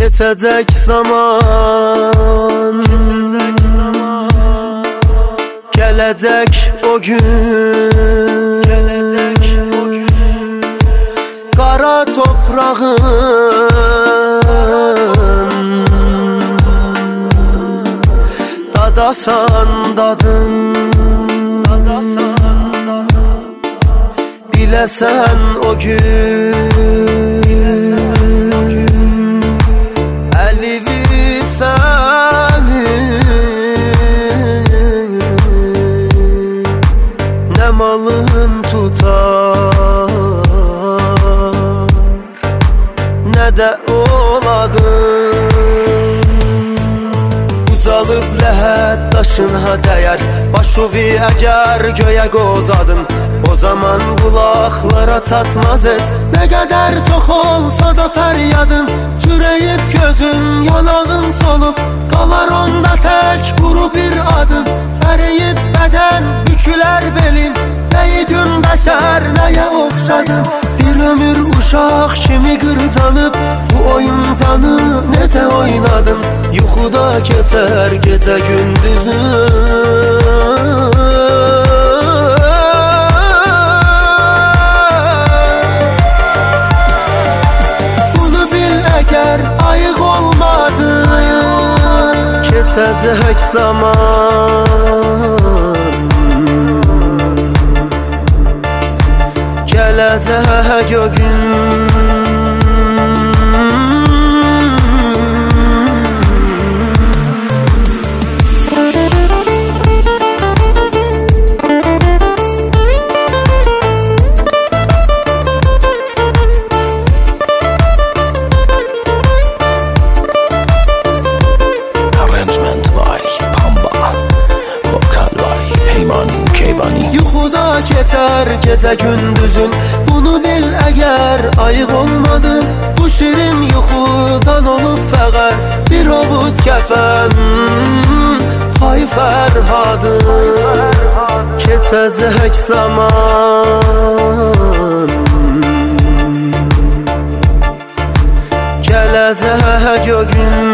Keçəcək zaman, gələcək o gün, qara toprağın dadasan dadın, biləsən o gün Əlivi sənin nə malın tutar, nə də oladın. Uzalıb ləhət daşına dəyər, başuvi əgər göyə qozadın, o zaman qulaqlara çatmaz et. Nə qədər çox olsa da fəryadın, türəyib gözün, yanağın solub, qalar onda tək quru bir adın. Əriyib bədən, bükülər belin, nəydün bəşər, nəyə oxşadın. Bir ömür uşaq kimi qırcanıb, bu oyuncanı necə oynadın. Yuxuda keçər gecə gündüzün, ayıq olmadın. Keçəcək zaman, gələcək o gün, yuxuda keçər gecə gündüzün, bunu bil əgər ayıq olmadın. Bu şirin yuxudan olub fəqət bir ovud kəfən, pay Fərhadın. Keçəcək zaman, gələcək o gün,